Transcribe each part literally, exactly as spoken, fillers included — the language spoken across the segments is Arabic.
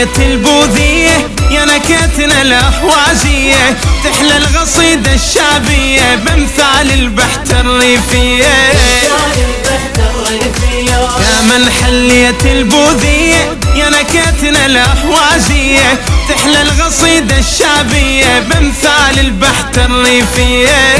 محلية البوذية يا نكتنا الأهوازية، تحلى القصيدة الشعبية بامثال البحت الريفية. يا محلية البوذية يا نكتنا الأهوازية، تحلى القصيدة الشعبية بامثال البحت الريفية.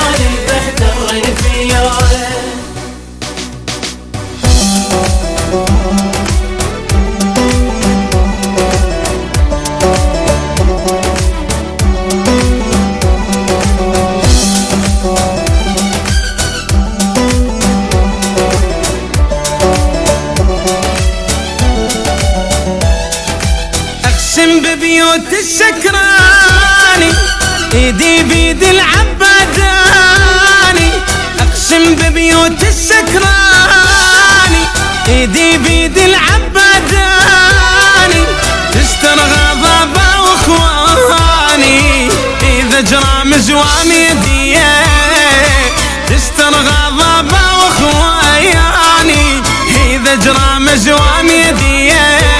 اقسم ببيوت السكراني ايدي بيد العباداني، اقسم ببيوت السكراني ايدي بيد العباداني، تستر غضبا واخواني اذا جرى مزوام يدي، تستر غضبا واخواني اذا جرى مزوام يدي.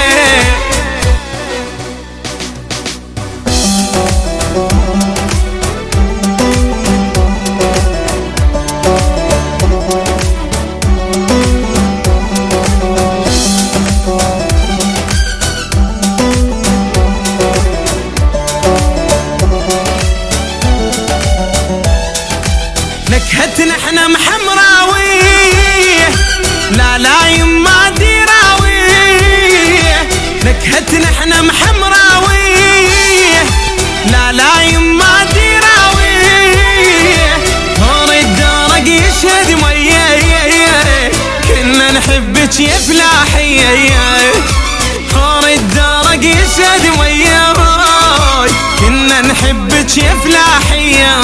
نكهتنا احنا محمراوية لا لا يما ديراوية، نكهتنا احنا محمراوية لا لا يما ديراوية، طور الدرق يشهد وياي كنا نحبك يا فلاحية، طور الدرق يشهد وياي كنا نحبك يا فلاحية.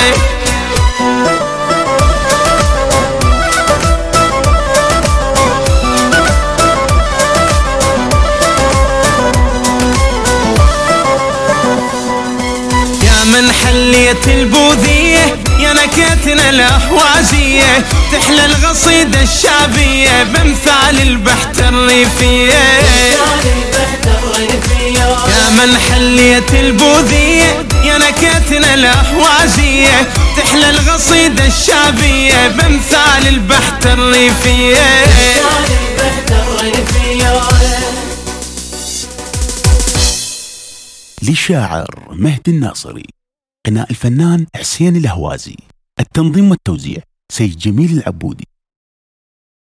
محلية البوذية يا نكتنا الأهوازية، تحلى القصيدة الشعبية بامثال البحت الريفية. يا محلية البوذية يا نكتنا الأهوازية، تحلى القصيدة الشعبية بامثال البحت الريفية. للشاعر مهدي الناصري، غناء الفنان حسين الأهوازي، التنظيم والتوزيع سيد جميل العبودي.